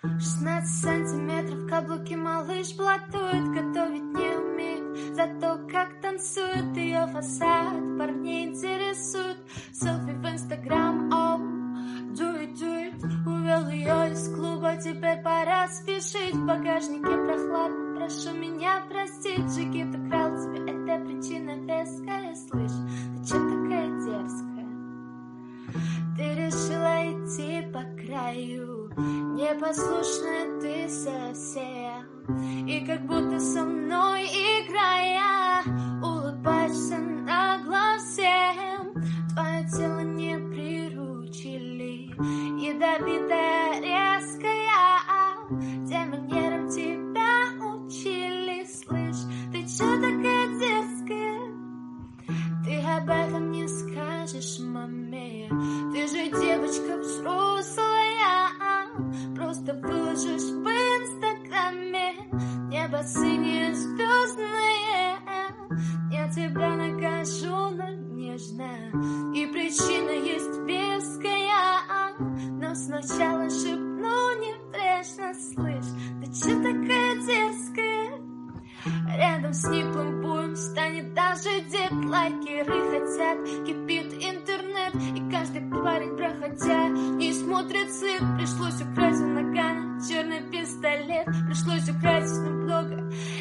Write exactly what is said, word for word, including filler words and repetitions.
шестнадцать сантиметров, каблуки малыш блатует, готовить не умеет, зато как танцует ее фасад, парней интересует, селфи в инстаграм, оу, do it, do it, увел ее из клуба, теперь пора спешить, в багажнике прохладно, прошу меня простить, джигит украл тебе, это причина веская, слышь, ты че такая дерзкая? Ты решила идти по краю, непослушная ты совсем, и как будто со мной играя, улыбаешься нагло всем. Твое тело не приручили, ядовитая, резкая, тем манерам тебя учили, слышь, ты че такая дерзкая? Ты об этом не скажешь маме, ты же девочка взрослая, просто выложишь в инстаграме небо синее звездное. Я тебя накажу, но нежно, и причина есть веская, но сначала шепну небрежно, слышь, ты че такая дерзкая? Рядом с Ниплом будем, станет даже дед, лайкеры хотят, кипит интернет, и каждый парень, проходя, не смотрит след. Пришлось украсть у Нагана черный пистолет, пришлось украсть у Снупдога